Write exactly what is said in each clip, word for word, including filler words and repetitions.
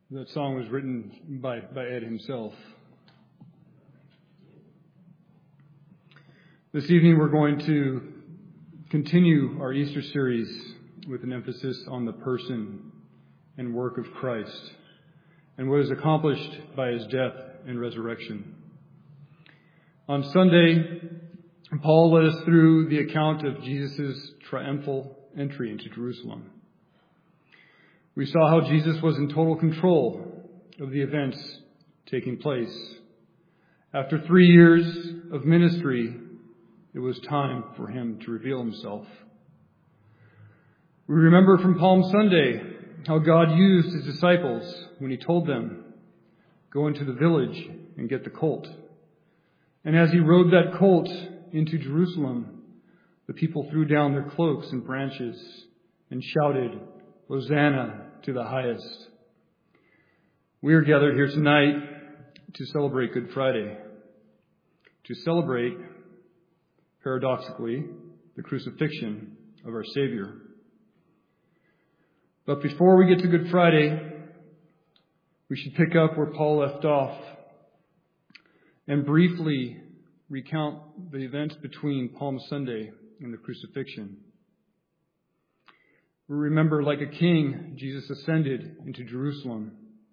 That song was written by, by Ed himself. This evening we're going to continue our Easter series with an emphasis on the person and work of Christ and what is accomplished by his death and resurrection. On Sunday, Paul led us through the account of Jesus' triumphal entry into Jerusalem. We saw how Jesus was in total control of the events taking place. After three years of ministry, it was time for him to reveal himself. We remember from Palm Sunday how God used his disciples when he told them, "Go into the village and get the colt." And as he rode that colt into Jerusalem, the people threw down their cloaks and branches and shouted, "Hosanna to the highest." We are gathered here tonight to celebrate Good Friday, to celebrate, paradoxically, the crucifixion of our Savior. But before we get to Good Friday, we should pick up where Paul left off and briefly recount the events between Palm Sunday and the crucifixion. We remember, like a king, Jesus ascended into Jerusalem.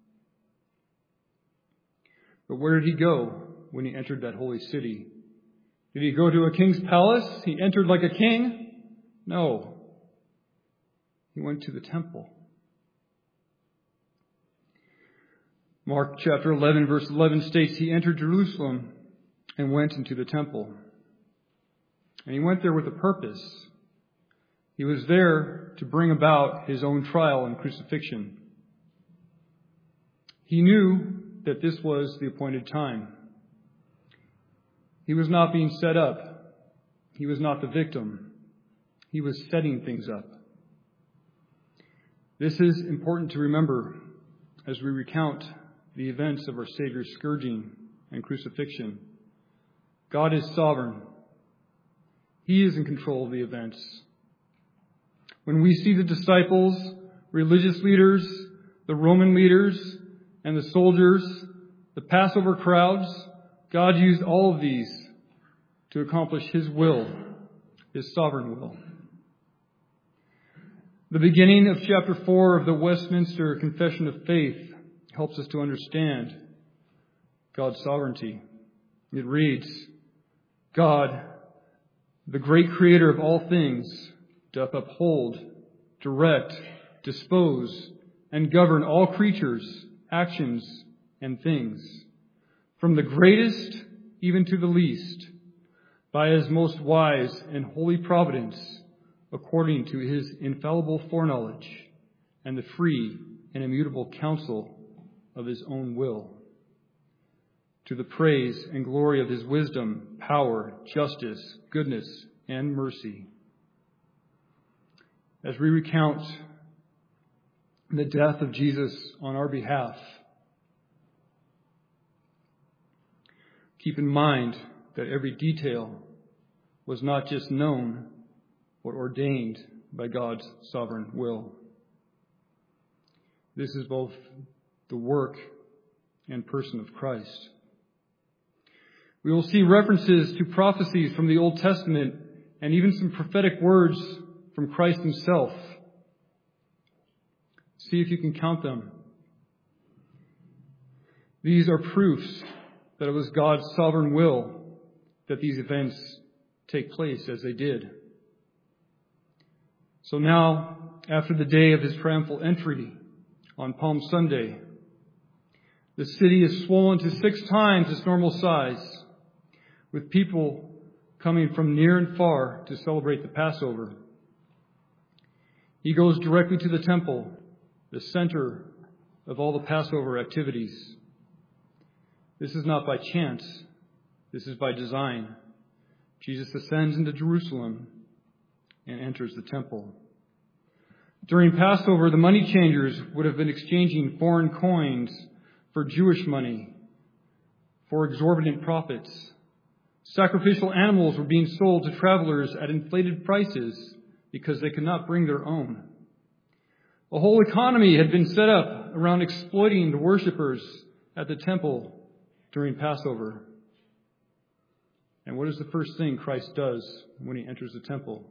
But where did he go when he entered that holy city? Did he go to a king's palace? He entered like a king? No. He went to the temple. Mark chapter eleven, verse eleven states he entered Jerusalem and went into the temple. And he went there with a purpose. He was there to bring about his own trial and crucifixion. He knew that this was the appointed time. He was not being set up. He was not the victim. He was setting things up. This is important to remember as we recount the events of our Savior's scourging and crucifixion. God is sovereign. He is in control of the events. When we see the disciples, religious leaders, the Roman leaders, and the soldiers, the Passover crowds, God used all of these to accomplish his will, his sovereign will. The beginning of chapter four of the Westminster Confession of Faith helps us to understand God's sovereignty. It reads, "God, the great creator of all things, doth uphold, direct, dispose, and govern all creatures, actions, and things, from the greatest even to the least, by his most wise and holy providence, according to his infallible foreknowledge, and the free and immutable counsel of his own will, to the praise and glory of his wisdom, power, justice, goodness, and mercy." As we recount the death of Jesus on our behalf, keep in mind that every detail was not just known, but ordained by God's sovereign will. This is both the work and person of Christ. We will see references to prophecies from the Old Testament and even some prophetic words from Christ himself. See if you can count them. These are proofs that it was God's sovereign will that these events take place as they did. So now, after the day of his triumphal entry on Palm Sunday, the city is swollen to six times its normal size, with people coming from near and far to celebrate the Passover. He goes directly to the temple, the center of all the Passover activities. This is not by chance. This is by design. Jesus ascends into Jerusalem and enters the temple. During Passover, the money changers would have been exchanging foreign coins for Jewish money for exorbitant profits. Sacrificial animals were being sold to travelers at inflated prices because they could not bring their own. A whole economy had been set up around exploiting the worshipers at the temple during Passover. And what is the first thing Christ does when he enters the temple?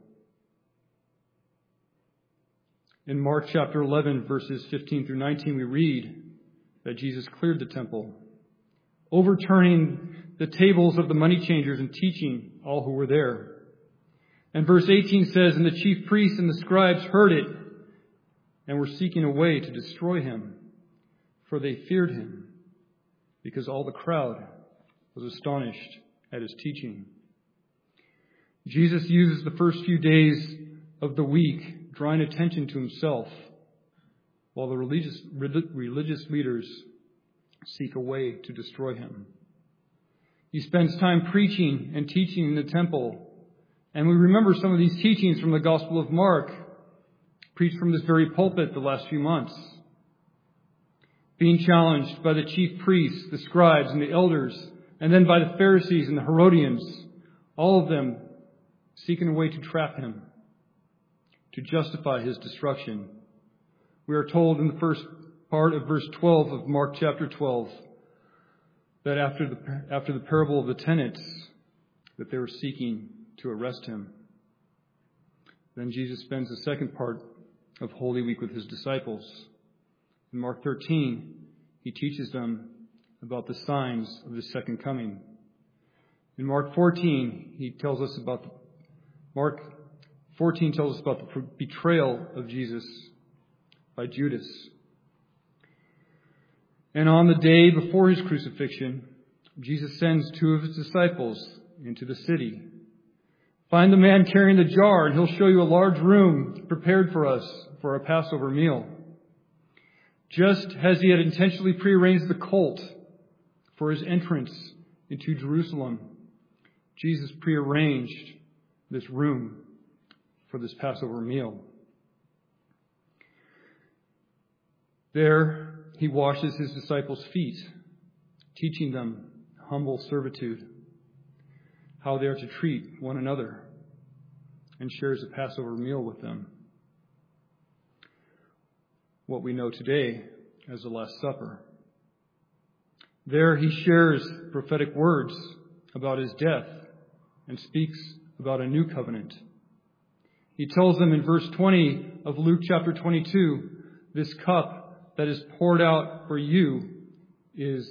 In Mark chapter eleven, verses fifteen through nineteen, we read that Jesus cleared the temple, overturning the tables of the money changers and teaching all who were there. And verse eighteen says, "And the chief priests and the scribes heard it, and were seeking a way to destroy him, for they feared him, because all the crowd was astonished at his teaching." Jesus uses the first few days of the week drawing attention to himself, while the religious, religious leaders seek a way to destroy him. He spends time preaching and teaching in the temple, and we remember some of these teachings from the Gospel of Mark, preached from this very pulpit the last few months. Being challenged by the chief priests, the scribes, and the elders, and then by the Pharisees and the Herodians, all of them seeking a way to trap him, to justify his destruction. We are told in the first part of verse twelve of Mark chapter twelve that after the, after the parable of the tenants, that they were seeking to arrest him. Then Jesus spends the second part of Holy Week with his disciples. In Mark thirteen, he teaches them about the signs of the second coming. In Mark fourteen, he tells us about the, Mark fourteen tells us about the betrayal of Jesus by Judas. And on the day before his crucifixion, Jesus sends two of his disciples into the city. "Find the man carrying the jar, and he'll show you a large room prepared for us for our Passover meal." Just as he had intentionally prearranged the colt for his entrance into Jerusalem, Jesus prearranged this room for this Passover meal. There, he washes his disciples' feet, teaching them humble servitude, how they are to treat one another, and shares a Passover meal with them. What we know today as the Last Supper. There he shares prophetic words about his death and speaks about a new covenant. He tells them in verse twenty of Luke chapter twenty-two, "This cup that is poured out for you is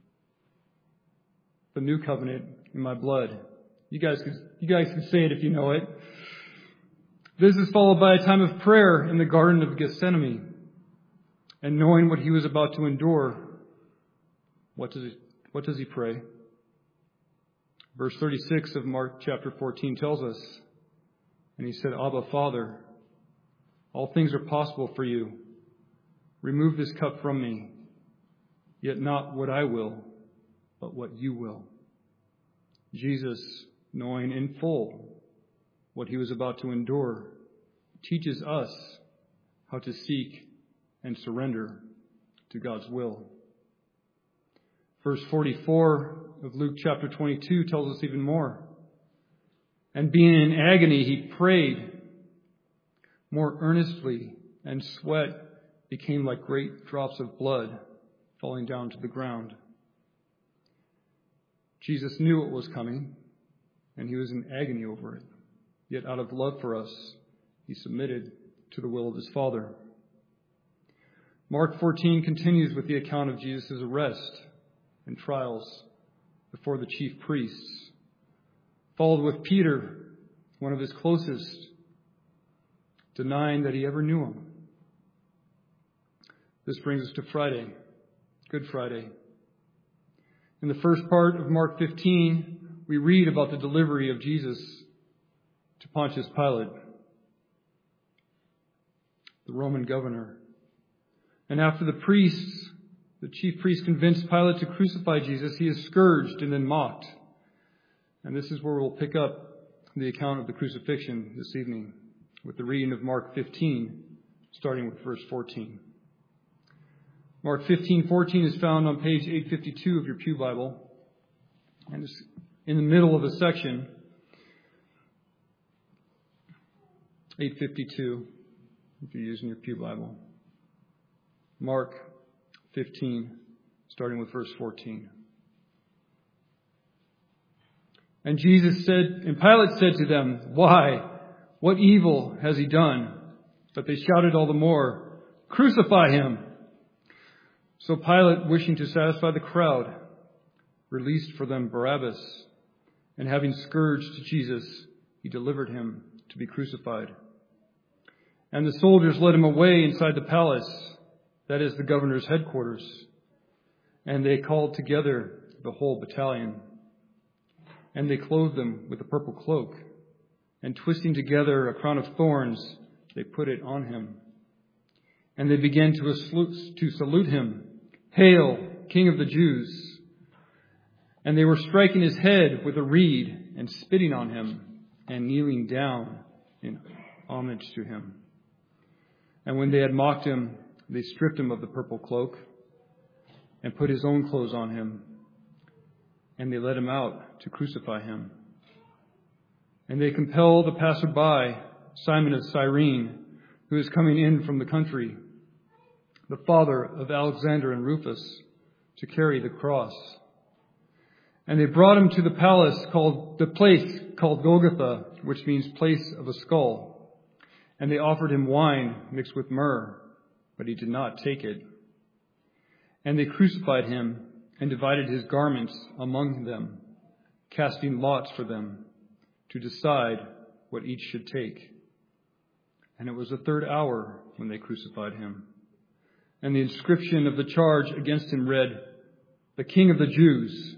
the new covenant in my blood." You guys can, you guys can say it if you know it. This is followed by a time of prayer in the Garden of Gethsemane. And knowing what he was about to endure, what does he, what does he pray? Verse thirty-six of Mark chapter fourteen tells us, "And he said, 'Abba, Father, all things are possible for you. Remove this cup from me, yet not what I will, but what you will.'" Jesus, knowing in full what he was about to endure, teaches us how to seek and surrender to God's will. Verse forty-four of Luke chapter twenty-two tells us even more. "And being in agony, he prayed more earnestly, and sweat became like great drops of blood falling down to the ground." Jesus knew what was coming, and he was in agony over it. Yet out of love for us, he submitted to the will of his Father. Mark fourteen continues with the account of Jesus' arrest and trials before the chief priests, followed with Peter, one of his closest, denying that he ever knew him. This brings us to Friday, Good Friday. In the first part of Mark fifteen, we read about the delivery of Jesus to Pontius Pilate, the Roman governor. And after the priests, the chief priests convinced Pilate to crucify Jesus, he is scourged and then mocked. And this is where we'll pick up the account of the crucifixion this evening with the reading of Mark fifteen, starting with verse fourteen. Mark fifteen fourteen is found on page eight fifty-two of your pew Bible, and it's in the middle of a section. eight fifty-two, if you're using your pew Bible. Mark fifteen, starting with verse fourteen. And Jesus said, and Pilate said to them, "Why? What evil has he done?" But they shouted all the more, "Crucify him!" So Pilate, wishing to satisfy the crowd, released for them Barabbas, and having scourged Jesus, he delivered him to be crucified. And the soldiers led him away inside the palace, that is the governor's headquarters, and they called together the whole battalion. And they clothed him with a purple cloak, and twisting together a crown of thorns, they put it on him. And they began to salute, to salute him, "Hail, King of the Jews!" And they were striking his head with a reed and spitting on him and kneeling down in homage to him. And when they had mocked him, they stripped him of the purple cloak and put his own clothes on him. And they led him out to crucify him. And they compelled the passerby, Simon of Cyrene, who is coming in from the country, the father of Alexander and Rufus, to carry the cross. And they brought him to the palace called, the place called Golgotha, which means place of a skull. And they offered him wine mixed with myrrh, but he did not take it. And they crucified him and divided his garments among them, casting lots for them to decide what each should take. And it was the third hour when they crucified him. And the inscription of the charge against him read, "The King of the Jews."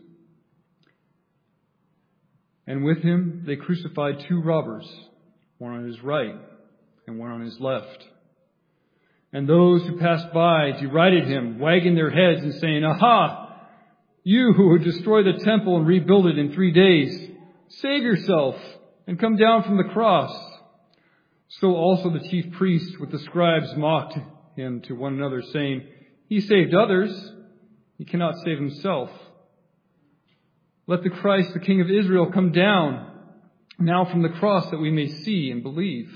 And with him they crucified two robbers, one on his right and one on his left. And those who passed by derided him, wagging their heads and saying, "Aha! You who would destroy the temple and rebuild it in three days, save yourself and come down from the cross." So also the chief priests with the scribes mocked him to one another, saying, "He saved others. He cannot save himself. Let the Christ, the King of Israel, come down now from the cross that we may see and believe."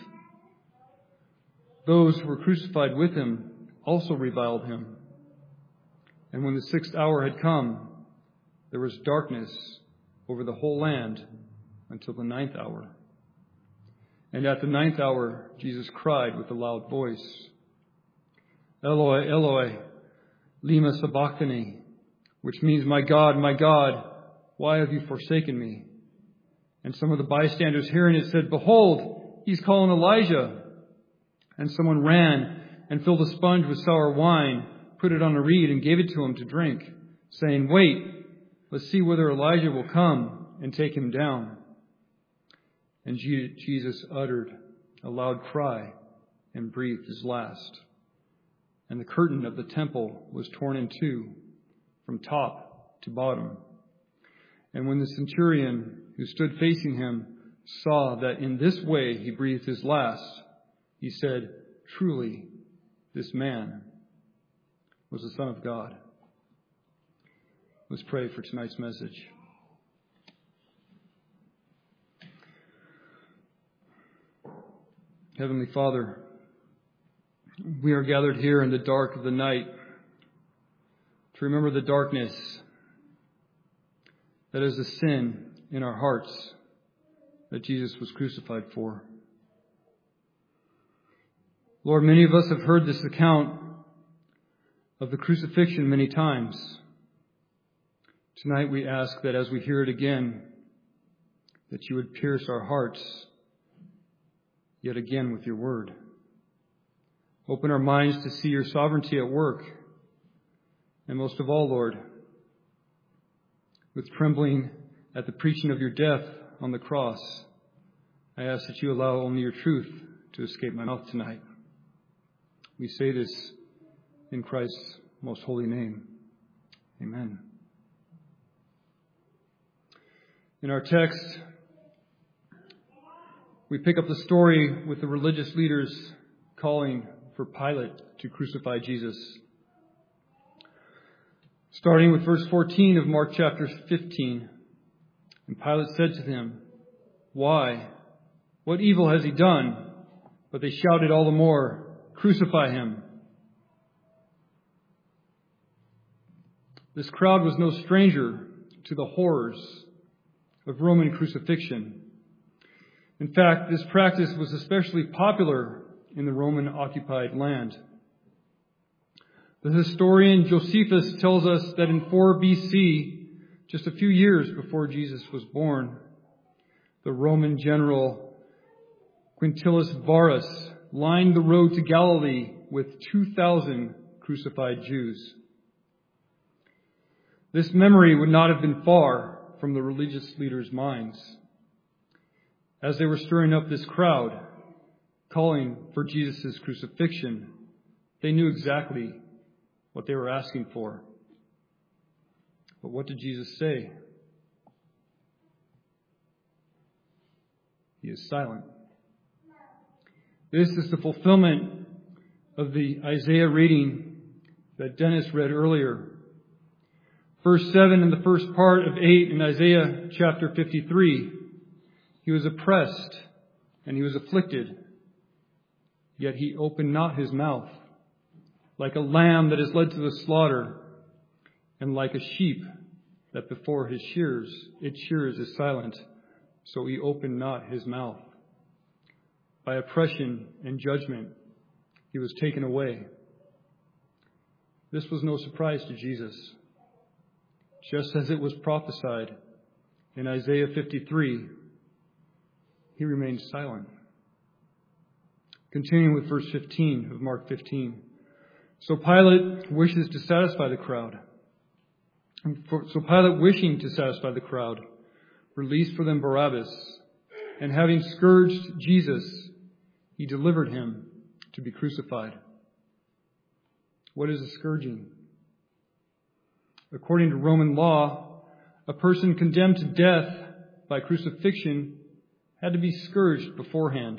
Those who were crucified with him also reviled him. And when the sixth hour had come, there was darkness over the whole land until the ninth hour. And at the ninth hour, Jesus cried with a loud voice, "Eloi, Eloi, lema sabachthani," which means, "My God, my God, why have you forsaken me?" And some of the bystanders hearing it said, "Behold, he's calling Elijah." And someone ran and filled a sponge with sour wine, put it on a reed, and gave it to him to drink, saying, "Wait, let's see whether Elijah will come and take him down." And Jesus uttered a loud cry and breathed his last. And the curtain of the temple was torn in two from top to bottom. And when the centurion who stood facing him saw that in this way he breathed his last, he said, "Truly, this man was the Son of God." Let's pray for tonight's message. Heavenly Father, we are gathered here in the dark of the night to remember the darkness that is the sin in our hearts that Jesus was crucified for. Lord, many of us have heard this account of the crucifixion many times. Tonight we ask that as we hear it again, that you would pierce our hearts yet again with your word. Open our minds to see your sovereignty at work. And most of all, Lord, with trembling at the preaching of your death on the cross, I ask that you allow only your truth to escape my mouth tonight. We say this in Christ's most holy name. Amen. In our text, we pick up the story with the religious leaders calling for Pilate to crucify Jesus. Starting with verse fourteen of Mark chapter fifteen. And Pilate said to them, "Why? What evil has he done?" But they shouted all the more, "Crucify him." This crowd was no stranger to the horrors of Roman crucifixion. In fact, this practice was especially popular in the Roman-occupied land. The historian Josephus tells us that in four B C, just a few years before Jesus was born, the Roman general Quintilius Varus lined the road to Galilee with two thousand crucified Jews. This memory would not have been far from the religious leaders' minds. As they were stirring up this crowd, calling for Jesus' crucifixion, they knew exactly what they were asking for. But what did Jesus say? He is silent. This is the fulfillment of the Isaiah reading that Dennis read earlier. Verse seven in the first part of eight in Isaiah chapter fifty-three. He was oppressed and he was afflicted, yet he opened not his mouth. Like a lamb that is led to the slaughter, and like a sheep that before his shears, its shears is silent, so he opened not his mouth. By oppression and judgment, he was taken away. This was no surprise to Jesus. Just as it was prophesied in Isaiah fifty-three, he remained silent. Continuing with verse fifteen of Mark fifteen. So Pilate wishes to satisfy the crowd. So Pilate, wishing to satisfy the crowd, released for them Barabbas, and having scourged Jesus, he delivered him to be crucified. What is a scourging? According to Roman law, a person condemned to death by crucifixion had to be scourged beforehand.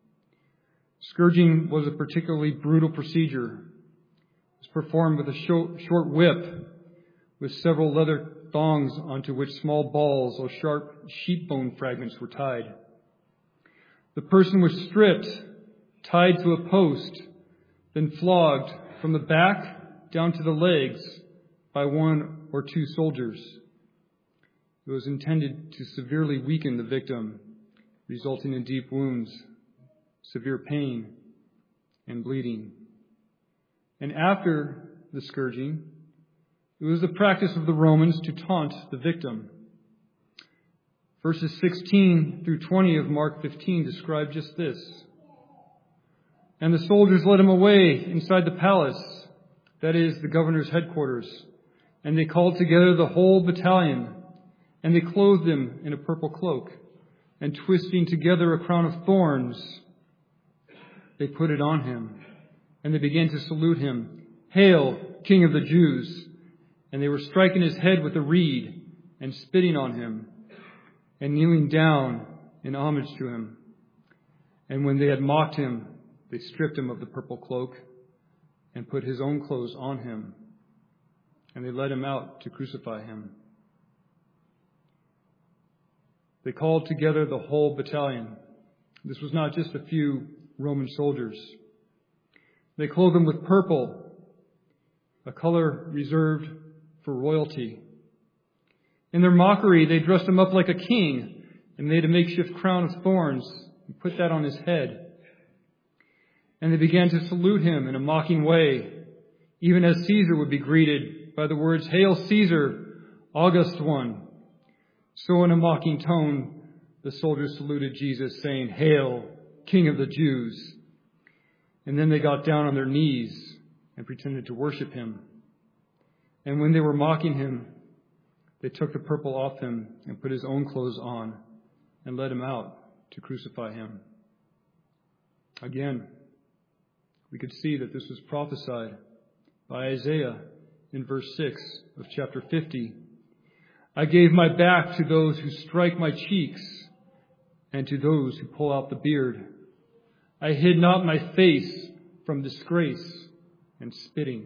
Scourging was a particularly brutal procedure. It was performed with a short whip with several leather thongs onto which small balls or sharp sheep bone fragments were tied. The person was stripped, tied to a post, then flogged from the back down to the legs by one or two soldiers. It was intended to severely weaken the victim, resulting in deep wounds, severe pain, and bleeding. And after the scourging, it was the practice of the Romans to taunt the victim. Verses sixteen through twenty of Mark fifteen describe just this. And the soldiers led him away inside the palace, that is, the governor's headquarters. And they called together the whole battalion, and they clothed him in a purple cloak, and twisting together a crown of thorns, they put it on him. And they began to salute him, "Hail, King of the Jews!" And they were striking his head with a reed, and spitting on him, and kneeling down in homage to him. And when they had mocked him, they stripped him of the purple cloak, and put his own clothes on him. And they led him out to crucify him. They called together the whole battalion. This was not just a few Roman soldiers. They clothed him with purple, a color reserved for royalty. In their mockery, they dressed him up like a king and made a makeshift crown of thorns and put that on his head. And they began to salute him in a mocking way, even as Caesar would be greeted by the words, "Hail Caesar, August One." So in a mocking tone, the soldiers saluted Jesus, saying, "Hail, King of the Jews." And then they got down on their knees and pretended to worship him. And when they were mocking him, they took the purple off him and put his own clothes on and led him out to crucify him. Again, we could see that this was prophesied by Isaiah in verse six of chapter fifty. "I gave my back to those who strike my cheeks and to those who pull out the beard. I hid not my face from disgrace and spitting."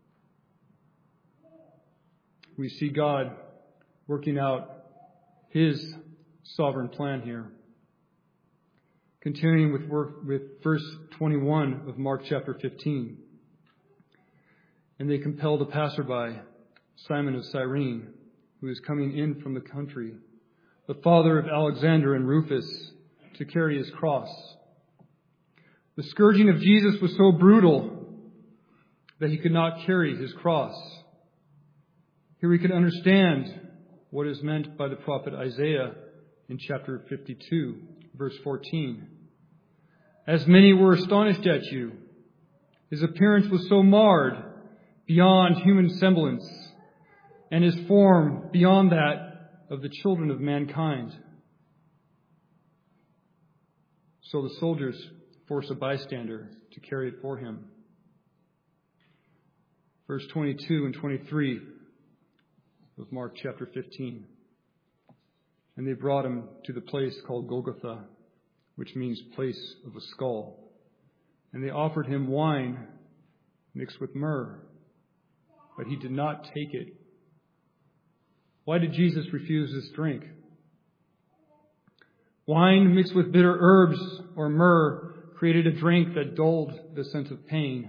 We see God working out his sovereign plan here. Continuing with, work, with verse twenty-one of Mark chapter fifteen. "And they compelled a passerby Simon of Cyrene, who is coming in from the country, the father of Alexander and Rufus, to carry his cross. The scourging of Jesus was so brutal that he could not carry his cross. Here we can understand what is meant by the prophet Isaiah in chapter fifty-two, verse fourteen. As many were astonished at you, his appearance was so marred beyond human semblance, and his form beyond that of the children of mankind. So the soldiers force a bystander to carry it for him. Verse twenty-two and twenty-three of Mark chapter fifteen. And they brought him to the place called Golgotha, which means place of a skull. And they offered him wine mixed with myrrh, but he did not take it. Why did Jesus refuse this drink? Wine mixed with bitter herbs or myrrh created a drink that dulled the sense of pain.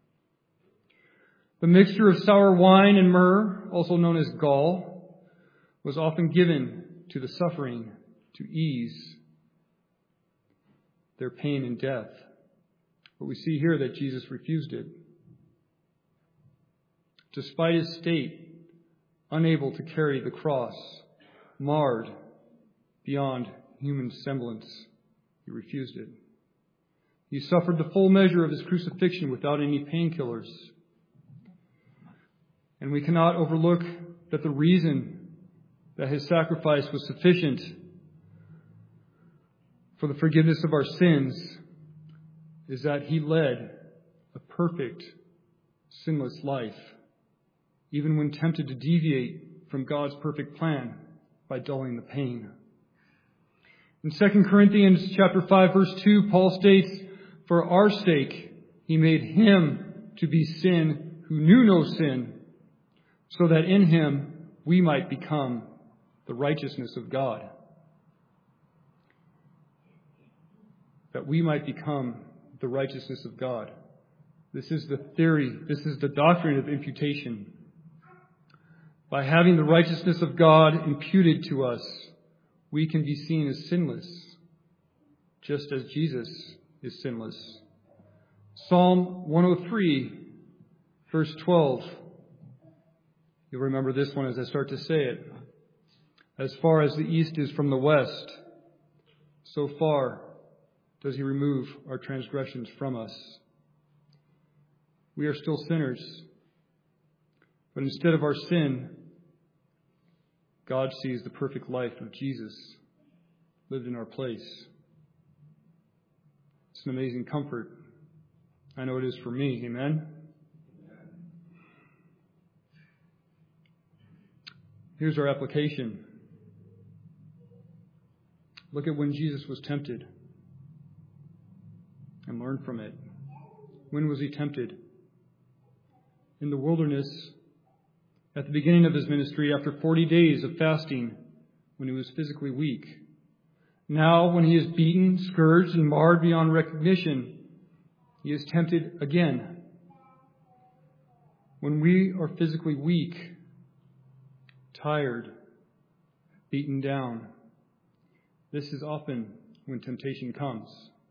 The mixture of sour wine and myrrh, also known as gall, was often given to the suffering to ease their pain and death. But we see here that Jesus refused it. Despite his state, unable to carry the cross, marred beyond human semblance, he refused it. He suffered the full measure of his crucifixion without any painkillers. And we cannot overlook that the reason that his sacrifice was sufficient for the forgiveness of our sins is that he led a perfect, sinless life, even when tempted to deviate from God's perfect plan by dulling the pain. In Second Corinthians chapter five, verse two, Paul states, "For our sake he made him to be sin who knew no sin, so that in him we might become the righteousness of God." That we might become the righteousness of God. This is the theory, this is the doctrine of imputation. By having the righteousness of God imputed to us, we can be seen as sinless, just as Jesus is sinless. Psalm one oh three, verse twelve. You'll remember this one as I start to say it. As far as the east is from the west, so far does he remove our transgressions from us. We are still sinners, but instead of our sin, God sees the perfect life of Jesus lived in our place. It's an amazing comfort. I know it is for me. Amen? Here's our application. Look at when Jesus was tempted and learn from it. When was he tempted? In the wilderness, at the beginning of his ministry, after forty days of fasting, when he was physically weak. Now, when he is beaten, scourged, and marred beyond recognition, he is tempted again. When we are physically weak, tired, beaten down, this is often when temptation comes.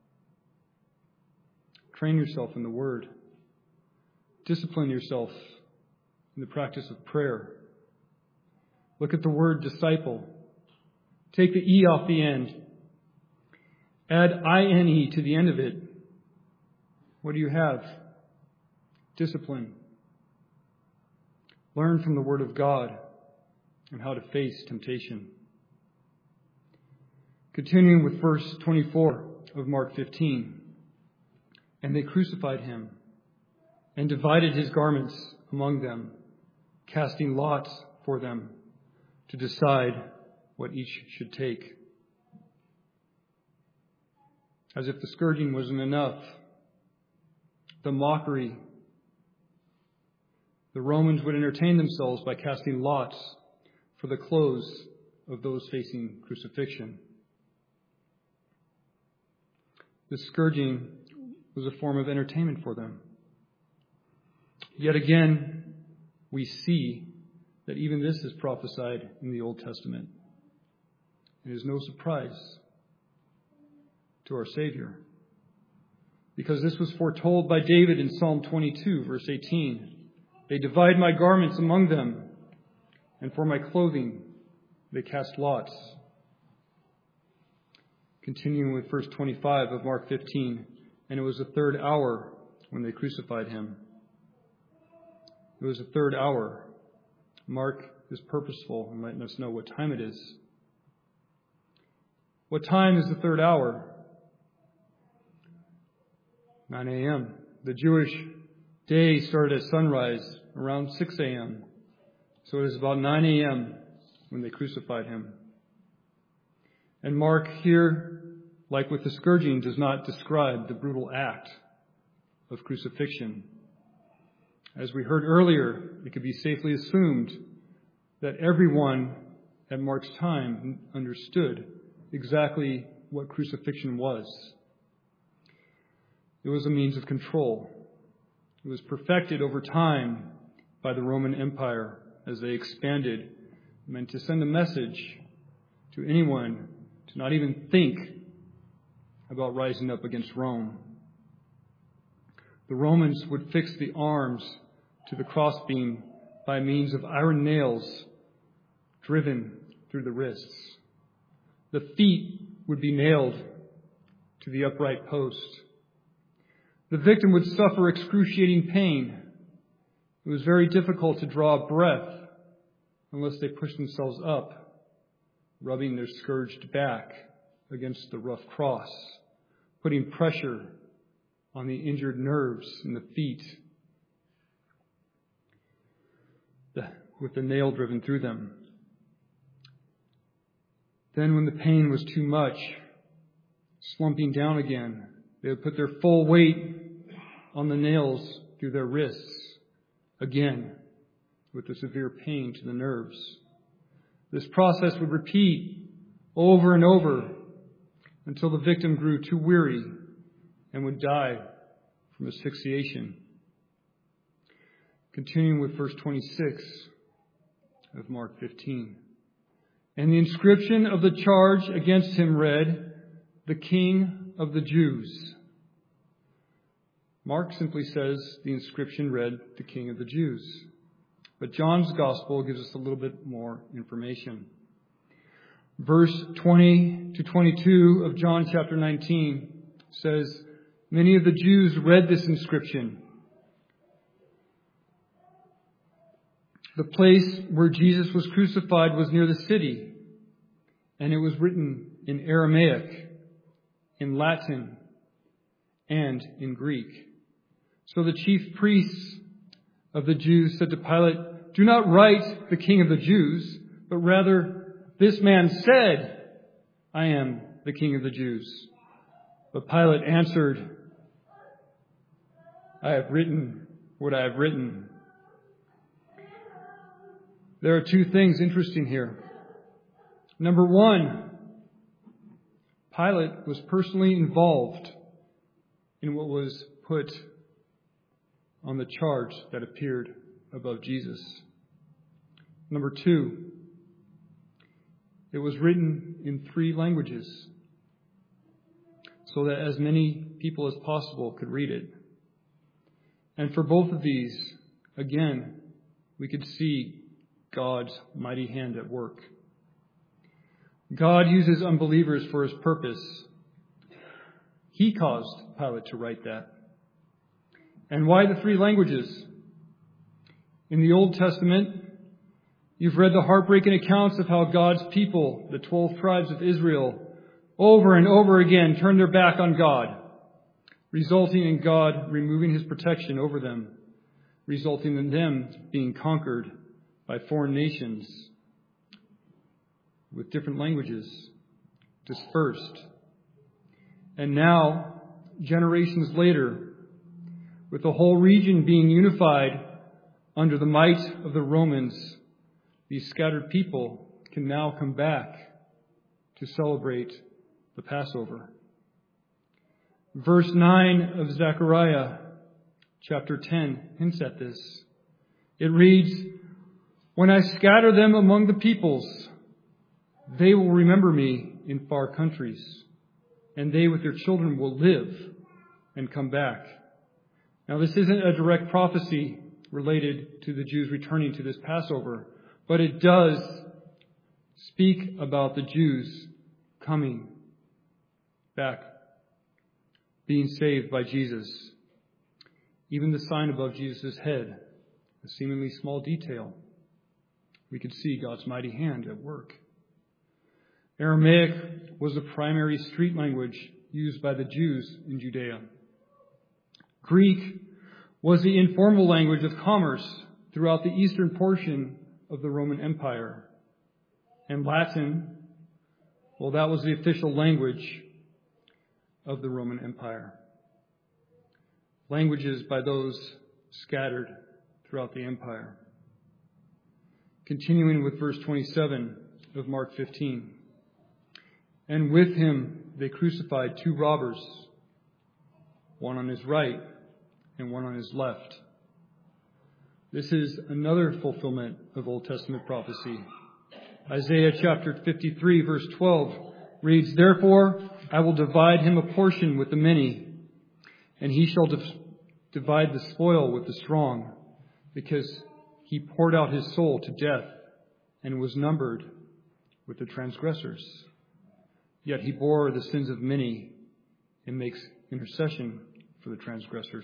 Train yourself in the Word. Discipline yourself in the practice of prayer. Look at the word disciple. Take the E off the end. Add I N E to the end of it. What do you have? Discipline. Learn from the Word of God and how to face temptation. Continuing with verse twenty-four of Mark fifteen. And they crucified him and divided his garments among them, casting lots for them to decide what each should take. As if the scourging wasn't enough, the mockery, the Romans would entertain themselves by casting lots for the clothes of those facing crucifixion. The scourging was a form of entertainment for them. Yet again, we see that even this is prophesied in the Old Testament. It is no surprise to our Savior, because this was foretold by David in Psalm twenty-two, verse eighteen. They divide my garments among them, and for my clothing they cast lots. Continuing with verse twenty-five of Mark fifteen, and it was the third hour when they crucified him. It was the third hour. Mark is purposeful in letting us know what time it is. What time is the third hour? nine a.m. The Jewish day started at sunrise around six a.m. So it is about nine a.m. when they crucified him. And Mark here, like with the scourging, does not describe the brutal act of crucifixion. As we heard earlier, it could be safely assumed that everyone at Mark's time understood exactly what crucifixion was. It was a means of control. It was perfected over time by the Roman Empire as they expanded, meant to send a message to anyone to not even think about rising up against Rome. The Romans would fix the arms to the crossbeam by means of iron nails driven through the wrists. The feet would be nailed to the upright post. The victim would suffer excruciating pain. It was very difficult to draw a breath unless they pushed themselves up, rubbing their scourged back against the rough cross, putting pressure on the injured nerves in the feet with the nail driven through them. Then when the pain was too much, slumping down again, they would put their full weight on the nails through their wrists, again, with the severe pain to the nerves. This process would repeat over and over until the victim grew too weary and would die from asphyxiation. Continuing with verse twenty-six of Mark fifteen. And the inscription of the charge against him read, "The King of the Jews." Mark simply says the inscription read, "The King of the Jews." But John's Gospel gives us a little bit more information. Verse twenty to twenty-two of John chapter nineteen says, "Many of the Jews read this inscription." The place where Jesus was crucified was near the city, and it was written in Aramaic, in Latin, and in Greek. So the chief priests of the Jews said to Pilate, "Do not write the King of the Jews, but rather, this man said, 'I am the King of the Jews.'" But Pilate answered, "I have written what I have written." There are two things interesting here. Number one, Pilate was personally involved in what was put on the charge that appeared above Jesus. Number two, it was written in three languages so that as many people as possible could read it. And for both of these, again, we could see God's mighty hand at work. God uses unbelievers for his purpose. He caused Pilate to write that. And why the three languages? In the Old Testament, you've read the heartbreaking accounts of how God's people, the twelve tribes of Israel, over and over again turned their back on God, resulting in God removing his protection over them, resulting in them being conquered by foreign nations with different languages, dispersed. And now, generations later, with the whole region being unified under the might of the Romans, these scattered people can now come back to celebrate the Passover. Verse nine of Zechariah chapter ten hints at this. It reads, When I scatter them among the peoples, they will remember me in far countries, and they with their children will live and come back. Now, this isn't a direct prophecy related to the Jews returning to this Passover, but it does speak about the Jews coming back, being saved by Jesus. Even the sign above Jesus' head, a seemingly small detail, we could see God's mighty hand at work. Aramaic was the primary street language used by the Jews in Judea. Greek was the informal language of commerce throughout the eastern portion of the Roman Empire. And Latin, well, that was the official language of the Roman Empire. Languages by those scattered throughout the empire. Continuing with verse twenty-seven of Mark fifteen. And with him they crucified two robbers, one on his right and one on his left. This is another fulfillment of Old Testament prophecy. Isaiah chapter fifty-three verse twelve reads, Therefore I will divide him a portion with the many, and he shall div- divide the spoil with the strong, because he poured out his soul to death and was numbered with the transgressors. Yet he bore the sins of many and makes intercession for the transgressors.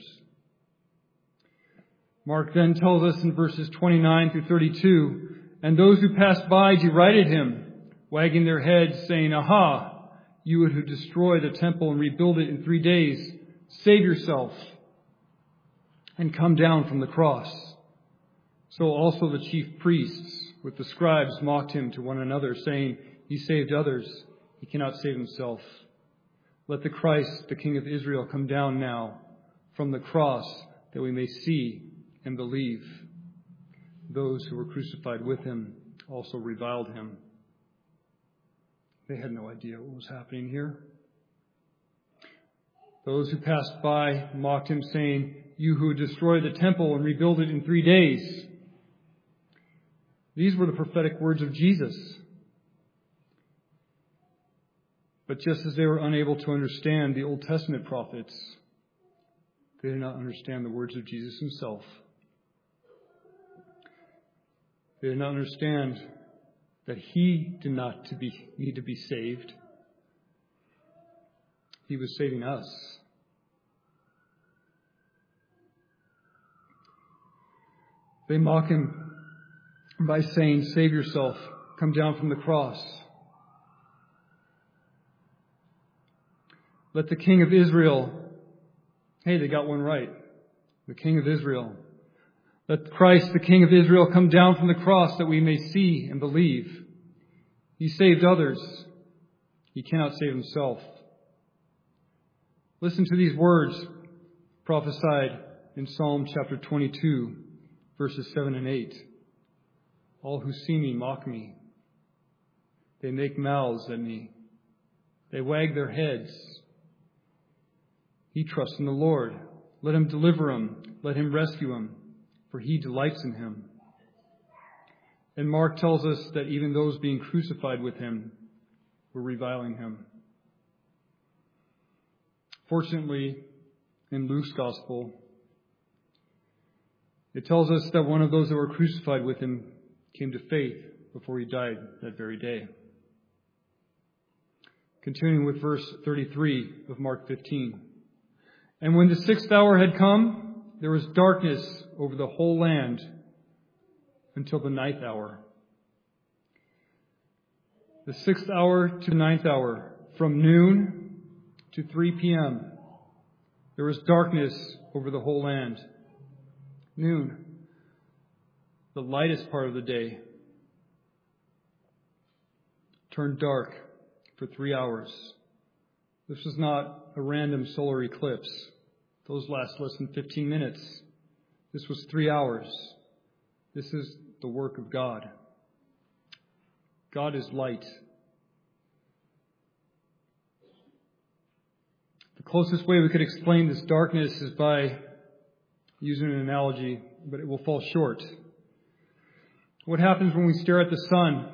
Mark then tells us in verses twenty-nine through thirty-two, And those who passed by derided him, wagging their heads, saying, Aha, you who destroy the temple and rebuild it in three days, save yourself and come down from the cross. So also the chief priests with the scribes mocked him to one another, saying, He saved others, he cannot save himself. Let the Christ, the King of Israel, come down now from the cross, that we may see and believe. Those who were crucified with him also reviled him. They had no idea what was happening here. Those who passed by mocked him, saying, You who destroy the temple and rebuild it in three days. These were the prophetic words of Jesus. But just as they were unable to understand the Old Testament prophets, they did not understand the words of Jesus himself. They did not understand that he did not to be, need to be saved. He was saving us. They mock him by saying, Save yourself, come down from the cross. Let the King of Israel, hey, they got one right. The King of Israel. Let Christ, the King of Israel, come down from the cross that we may see and believe. He saved others. He cannot save himself. Listen to these words prophesied in Psalm chapter twenty-two, verses seven and eight. All who see me mock me. They make mouths at me. They wag their heads. He trusts in the Lord. Let him deliver him. Let him rescue him, for he delights in him. And Mark tells us that even those being crucified with him were reviling him. Fortunately, in Luke's Gospel, it tells us that one of those that were crucified with him came to faith before he died that very day. Continuing with verse thirty-three of Mark fifteen. And when the sixth hour had come, there was darkness over the whole land until the ninth hour. The sixth hour to the ninth hour, from noon to three p.m., there was darkness over the whole land. Noon, the lightest part of the day, turned dark for three hours. This was not a random solar eclipse. Those last less than fifteen minutes. This was three hours. This is the work of God. God is light. The closest way we could explain this darkness is by using an analogy, but it will fall short. What happens when we stare at the sun?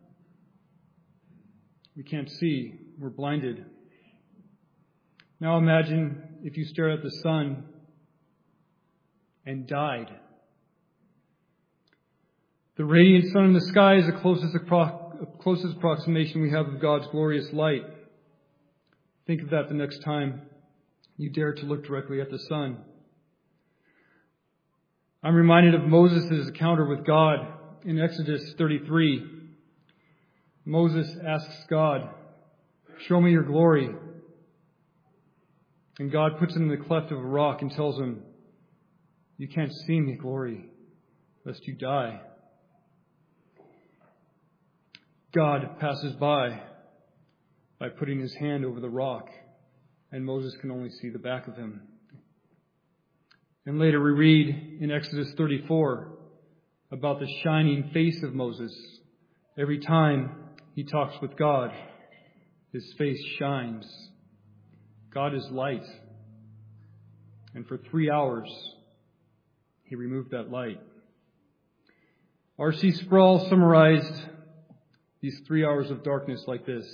We can't see. We're blinded. Now imagine if you stare at the sun and died. The radiant sun in the sky is the closest, appro- closest approximation we have of God's glorious light. Think of that the next time you dare to look directly at the sun. I'm reminded of Moses' encounter with God in Exodus thirty-three. Moses asks God, "Show me your glory." And God puts him in the cleft of a rock and tells him, "You can't see me glory, lest you die." God passes by by putting his hand over the rock, and Moses can only see the back of him. And later we read in Exodus thirty-four about the shining face of Moses. Every time he talks with God, his face shines. God is light. And for three hours, he removed that light. R C Sproul summarized these three hours of darkness like this: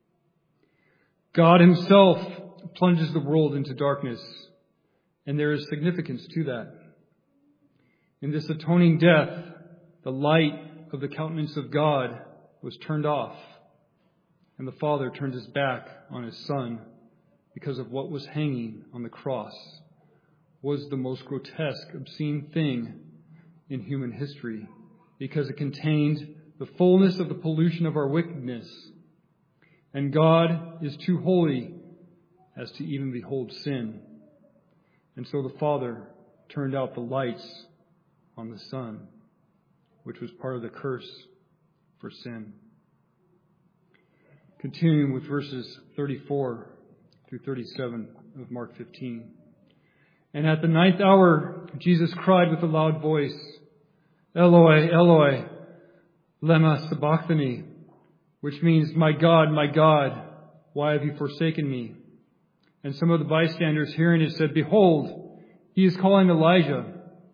God himself plunges the world into darkness, and there is significance to that. In this atoning death, the light of the countenance of God was turned off, and the Father turned his back on his Son because of what was hanging on the cross was the most grotesque, obscene thing in human history, because it contained the fullness of the pollution of our wickedness. And God is too holy as to even behold sin. And so the Father turned out the lights on the Son, which was part of the curse for sin. Continuing with verses thirty-four through thirty-seven of Mark fifteen. And at the ninth hour, Jesus cried with a loud voice, "Eloi, Eloi, lema sabachthani," which means, "My God, my God, why have you forsaken me?" And some of the bystanders hearing it said, "Behold, he is calling Elijah."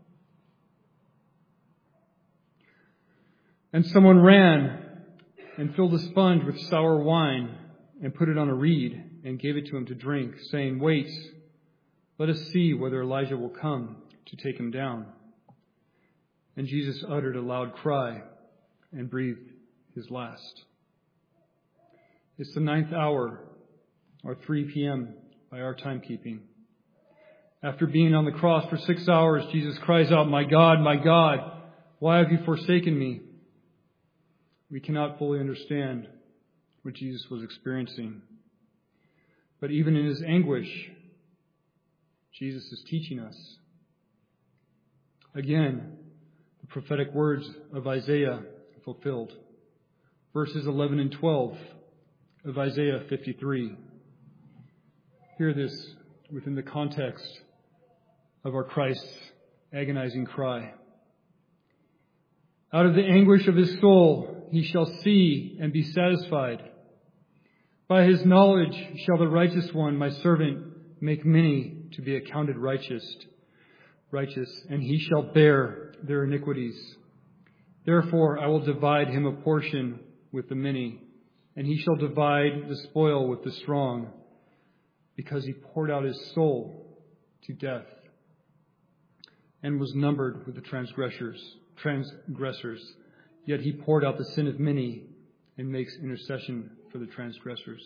And someone ran and filled a sponge with sour wine and put it on a reed and gave it to him to drink, saying, "Wait, let us see whether Elijah will come to take him down." And Jesus uttered a loud cry and breathed his last. It's the ninth hour, or three p.m. by our timekeeping. After being on the cross for six hours, Jesus cries out, "My God, my God, why have you forsaken me?" We cannot fully understand what Jesus was experiencing. But even in his anguish, Jesus is teaching us. Again, the prophetic words of Isaiah fulfilled. Verses eleven and twelve of Isaiah fifty-three. Hear this within the context of our Christ's agonizing cry. "Out of the anguish of his soul he shall see and be satisfied. By his knowledge shall the righteous one, my servant, make many to be accounted righteous, righteous, and he shall bear their iniquities. Therefore I will divide him a portion with the many, and he shall divide the spoil with the strong, because he poured out his soul to death and was numbered with the transgressors, transgressors. Yet he poured out the sin of many and makes intercession for the transgressors."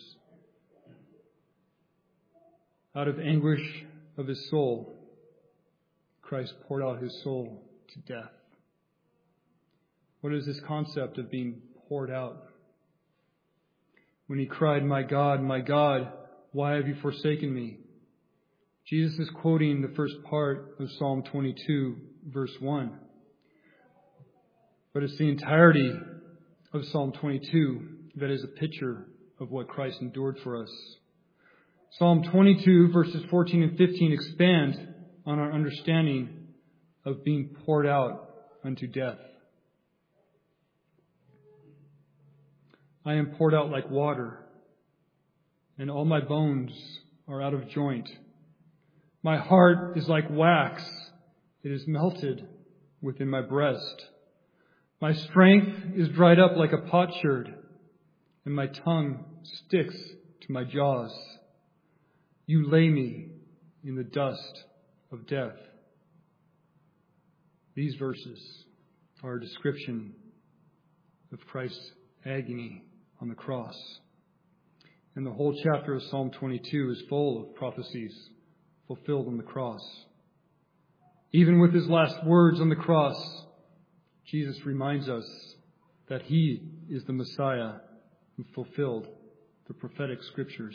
Out of anguish of his soul, Christ poured out his soul to death. What is this concept of being poured out? When he cried, "My God, my God, why have you forsaken me?" Jesus is quoting the first part of Psalm twenty-two, verse one. But it's the entirety of Psalm twenty-two that is a picture of what Christ endured for us. Psalm twenty-two, verses fourteen and fifteen expand on our understanding of being poured out unto death. "I am poured out like water, and all my bones are out of joint. My heart is like wax, it is melted within my breast. My strength is dried up like a potsherd, and my tongue sticks to my jaws. You lay me in the dust of death. These verses are a description of Christ's agony on the cross. And the whole chapter of Psalm twenty-two is full of prophecies fulfilled on the cross. Even with his last words on the cross, Jesus reminds us that he is the Messiah who fulfilled the prophetic scriptures.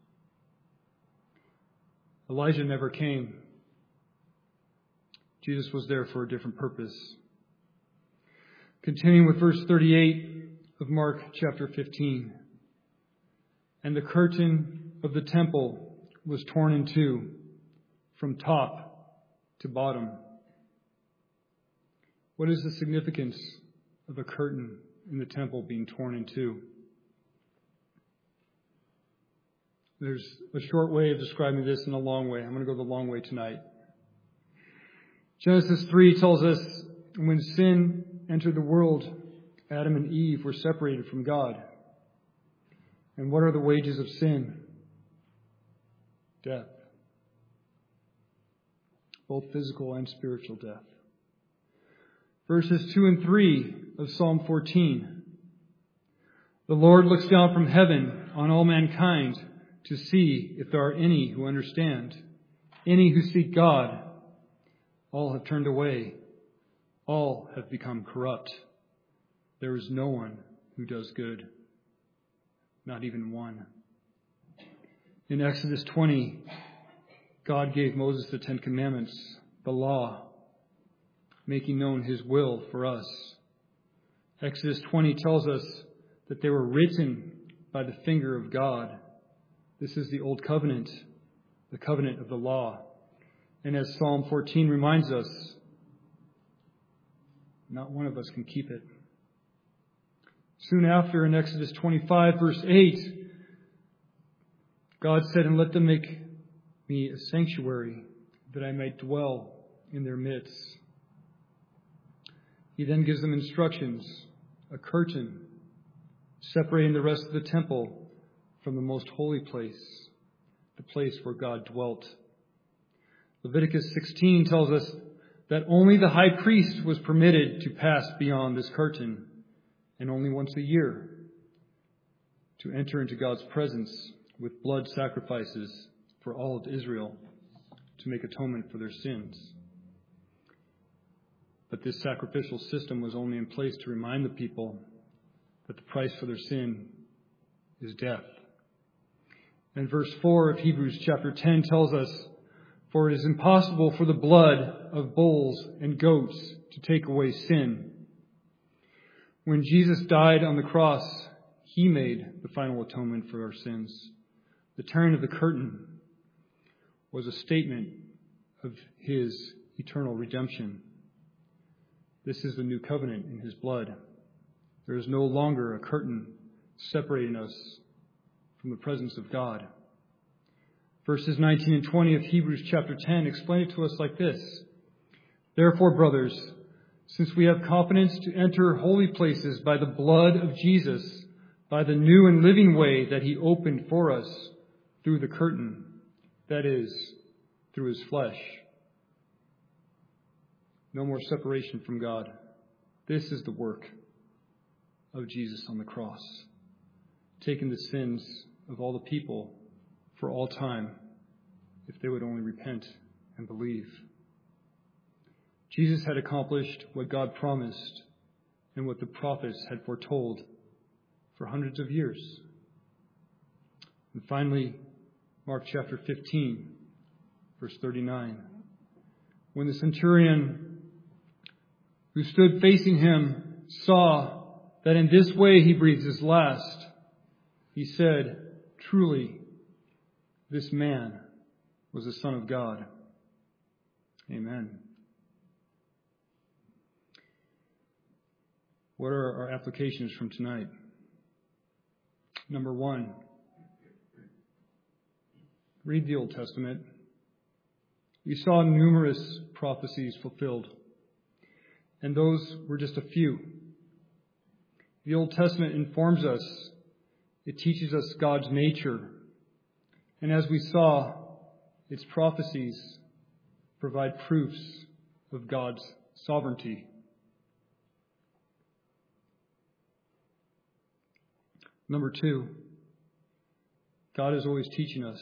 Elijah never came. Jesus was there for a different purpose. Continuing with verse thirty-eight of Mark chapter fifteen. And the curtain of the temple was torn in two, from top to bottom. What is the significance of a curtain in the temple being torn in two? There's a short way of describing this and a long way. I'm going to go the long way tonight. Genesis three tells us when sin entered the world, Adam and Eve were separated from God. And what are the wages of sin? Death. Both physical and spiritual death. Verses two and three of Psalm fourteen. The Lord looks down from heaven on all mankind to see if there are any who understand, any who seek God. All have turned away. All have become corrupt. There is no one who does good. Not even one. In Exodus twenty, God gave Moses the Ten Commandments, the law, making known his will for us. Exodus twenty tells us that they were written by the finger of God. This is the Old Covenant, the covenant of the law. And as Psalm fourteen reminds us, not one of us can keep it. Soon after, in Exodus twenty-five, verse eight, God said, and let them make me a sanctuary, that I might dwell in their midst. He then gives them instructions, a curtain, separating the rest of the temple from the most holy place, the place where God dwelt. Leviticus sixteen tells us that only the high priest was permitted to pass beyond this curtain, and only once a year to enter into God's presence with blood sacrifices for all of Israel to make atonement for their sins. But this sacrificial system was only in place to remind the people that the price for their sin is death. And verse four of Hebrews chapter ten tells us, for it is impossible for the blood of bulls and goats to take away sin. When Jesus died on the cross, he made the final atonement for our sins. The tearing of the curtain was a statement of his eternal redemption. This is the new covenant in his blood. There is no longer a curtain separating us from the presence of God. Verses nineteen and twenty of Hebrews chapter ten explain it to us like this. Therefore, brothers, since we have confidence to enter holy places by the blood of Jesus, by the new and living way that he opened for us through the curtain, that is, through his flesh. No more separation from God. This is the work of Jesus on the cross, taking the sins of all the people for all time, if they would only repent and believe. Jesus had accomplished what God promised and what the prophets had foretold for hundreds of years. And finally, Mark chapter fifteen, verse thirty-nine. When the centurion who stood facing him saw that in this way he breathes his last, he said, truly, this man was the Son of God. Amen. What are our applications from tonight? Number one, read the Old Testament. We saw numerous prophecies fulfilled, and those were just a few The Old Testament informs us. It teaches us God's nature. And as we saw, its prophecies provide proofs of God's sovereignty. Number two, God is always teaching us.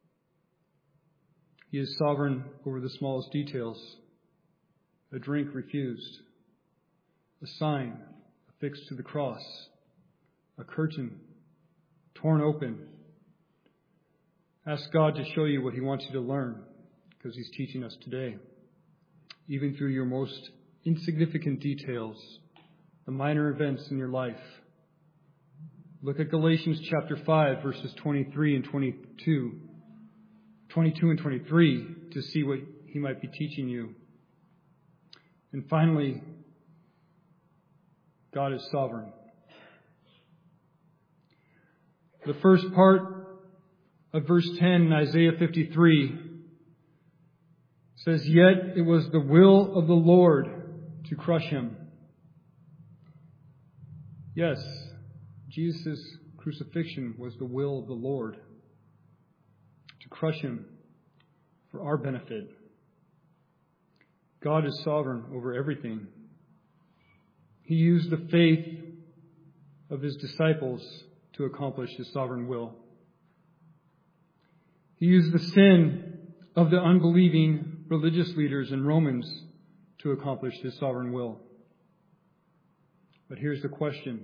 He is sovereign over the smallest details. A drink refused. A sign affixed to the cross. A curtain torn open. Ask God to show you what He wants you to learn, because He's teaching us today. Even through your most insignificant details, the minor events in your life. Look at Galatians chapter five, verses twenty-three and twenty-two. twenty-two and twenty-three to see what He might be teaching you. And finally, God is sovereign. The first part of verse ten in Isaiah fifty-three says, "Yet it was the will of the Lord to crush him." Yes, Jesus' crucifixion was the will of the Lord to crush him for our benefit. God is sovereign over everything. He used the faith of His disciples to accomplish His sovereign will. He used the sin of the unbelieving religious leaders in Romans to accomplish His sovereign will. But here's the question.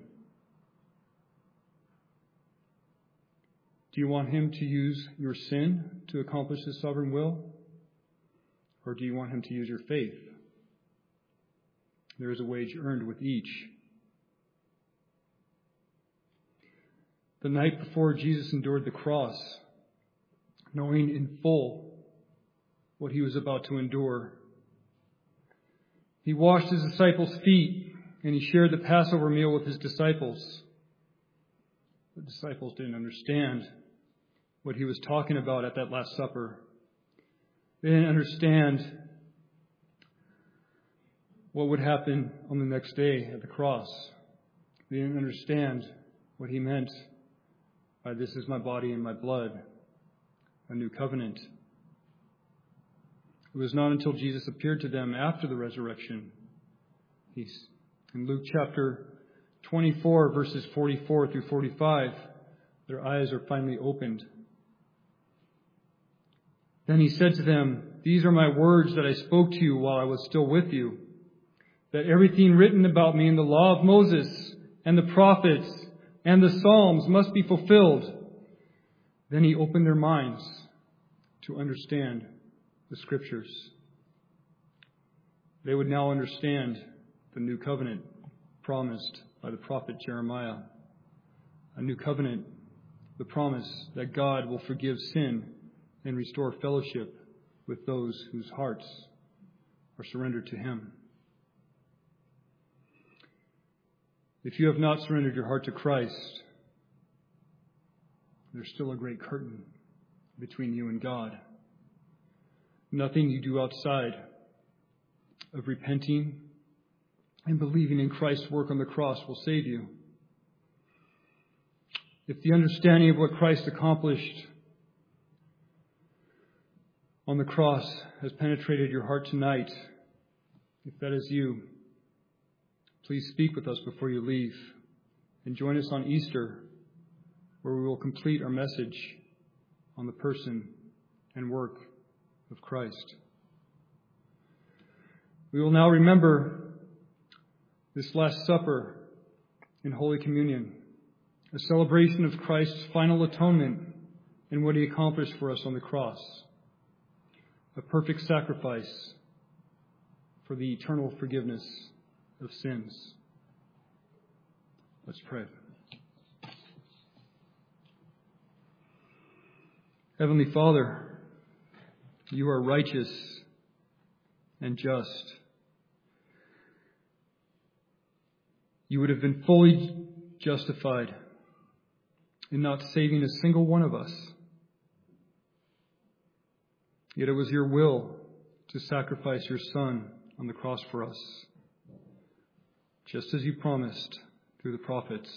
Do you want Him to use your sin to accomplish His sovereign will? Or do you want Him to use your faith? There is a wage earned with each. The night before Jesus endured the cross, knowing in full what He was about to endure, He washed His disciples' feet and He shared the Passover meal with His disciples. The disciples didn't understand what He was talking about at that Last Supper. They didn't understand what would happen on the next day at the cross. They didn't understand what He meant by "this is my body and my blood, a new covenant." It was not until Jesus appeared to them after the resurrection. He's in Luke chapter twenty-four, verses forty-four through forty-five, their eyes are finally opened. Then He said to them, "These are my words that I spoke to you while I was still with you, that everything written about me in the law of Moses and the prophets and the Psalms must be fulfilled." Then He opened their minds to understand the Scriptures. They would now understand the new covenant promised by the prophet Jeremiah. A new covenant, the promise that God will forgive sin and restore fellowship with those whose hearts are surrendered to Him. If you have not surrendered your heart to Christ, there's still a great curtain between you and God. Nothing you do outside of repenting and believing in Christ's work on the cross will save you. If the understanding of what Christ accomplished on the cross has penetrated your heart tonight, if that is you, please speak with us before you leave and join us on Easter, where we will complete our message on the person and work of Christ. We will now remember this Last Supper in Holy Communion, a celebration of Christ's final atonement and what He accomplished for us on the cross, a perfect sacrifice for the eternal forgiveness of sins. Let's pray. Heavenly Father, You are righteous and just. You would have been fully justified in not saving a single one of us. Yet it was Your will to sacrifice Your Son on the cross for us, just as You promised through the prophets.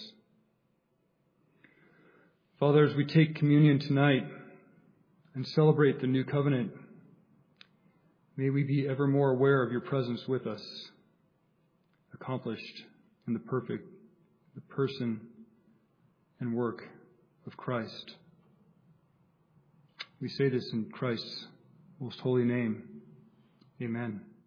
Father, as we take communion tonight and celebrate the new covenant, may we be ever more aware of your presence with us, accomplished in the perfect, the person and work of Christ. We say this in Christ's most holy name. Amen.